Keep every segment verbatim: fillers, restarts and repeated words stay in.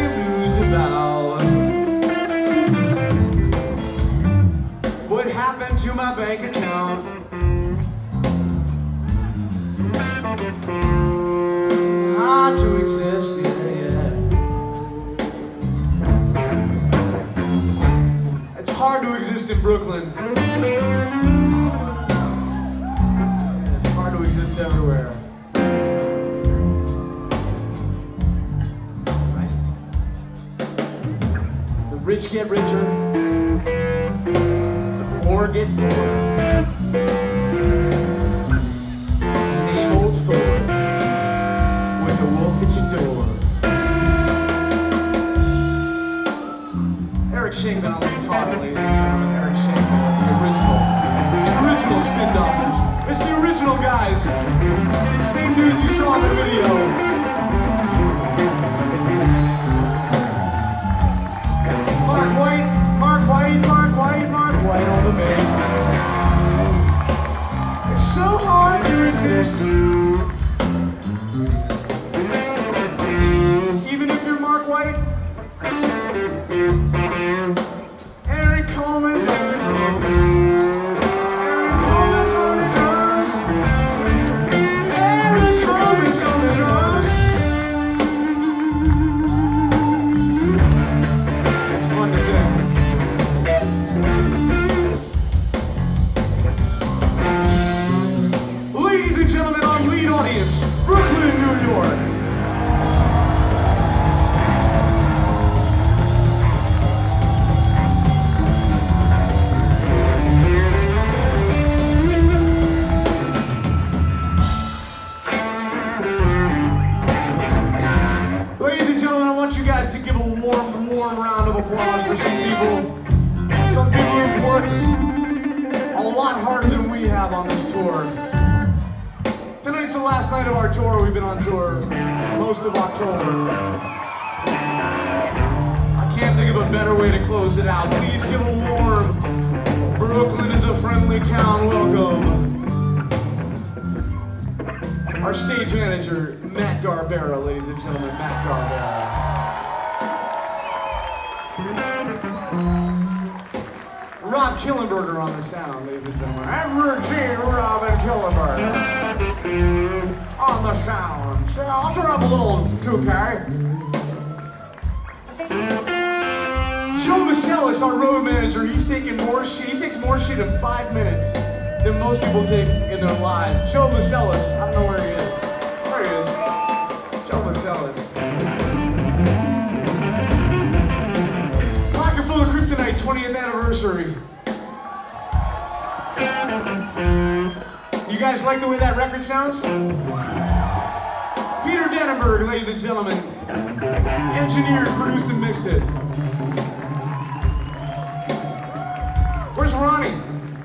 the blues about what happened to my bank account. Hard to exist, yeah, yeah. It's hard to exist in Brooklyn. Yeah, it's hard to exist everywhere. Right? The rich get richer. The poor get poorer. Same old story. The wolf at your door. Eric Shankman on the guitar, ladies and gentlemen. Eric Shankman, the original, the original Spin Doctors. It's the original guys. Same dudes you saw in the video. Mark White, Mark White, Mark White, Mark White on the bass. It's so hard to resist. Eric Coleman's on the drums. Eric Coleman's on the drums. Eric Coleman's on the drums. It's fun to sing. Ladies and gentlemen, our lead audience, Brooklyn, New York. Applause for some people, some people who've worked a lot harder than we have on this tour. Tonight's the last night of our tour. We've been on tour most of October. I can't think of a better way to close it out. Please give a warm Brooklyn is a friendly town welcome. Our stage manager, Matt Garbera, ladies and gentlemen, Matt Garbera. Rob Killenberger on the sound, ladies and gentlemen. Edward G. Robin Killenberger on the sound. So I'll turn up a little two K. Joe Masellis, our road manager, he's taking more shit. He takes more shit in five minutes than most people take in their lives. Joe Masellis, I don't know where he is. There he is. Joe Masellis. Pocket Full of Kryptonite, twentieth anniversary. You guys like the way that record sounds? Peter Dannenberg, ladies and gentlemen. Engineered, produced, and mixed it. Where's Ronnie?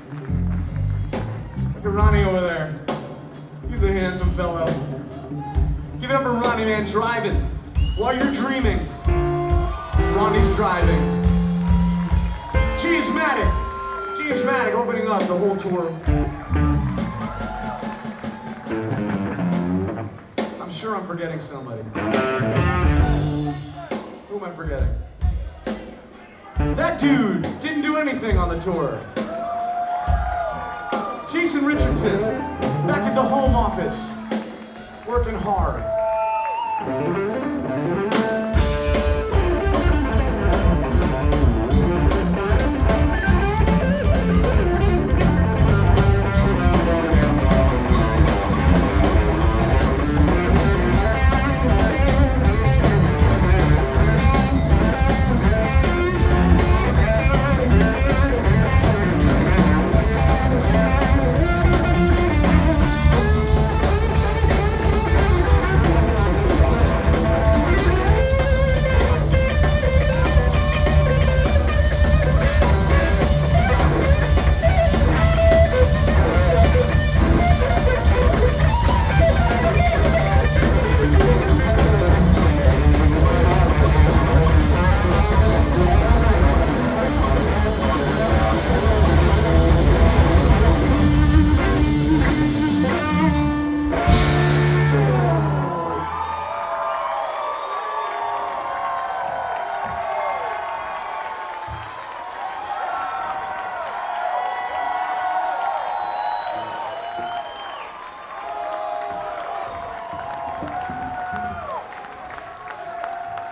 Look at Ronnie over there. He's a handsome fellow. Give it up for Ronnie, man, driving. While you're dreaming, Ronnie's driving. James Maddock. James Maddock opening up the whole tour. I'm sure I'm forgetting somebody. Who am I forgetting? That dude didn't do anything on the tour. Jason Richardson, back at the home office, working hard.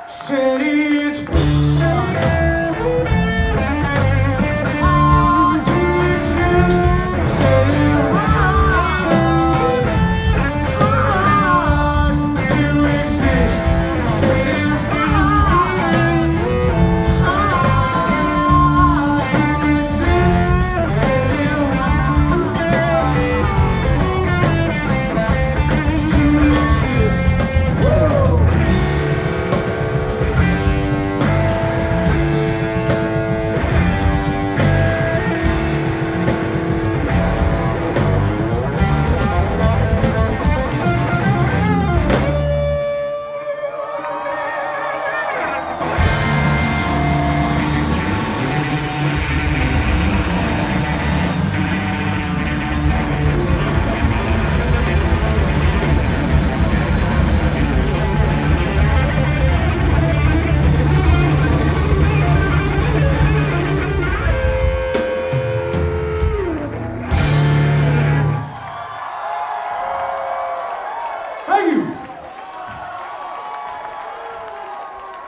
Cities